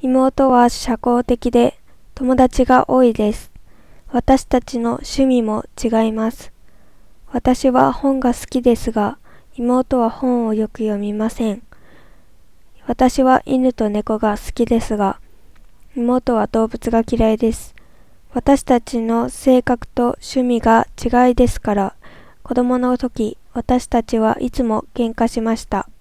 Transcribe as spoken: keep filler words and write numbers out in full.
妹は社交的で友達が多いです。私たちの趣味も違います。私は本が好きですが、妹は本をよく読みません。私は犬と猫が好きですが、妹は動物が嫌いです。私たちの性格と趣味が違いですから、子供の時、私たちはいつも喧嘩しました。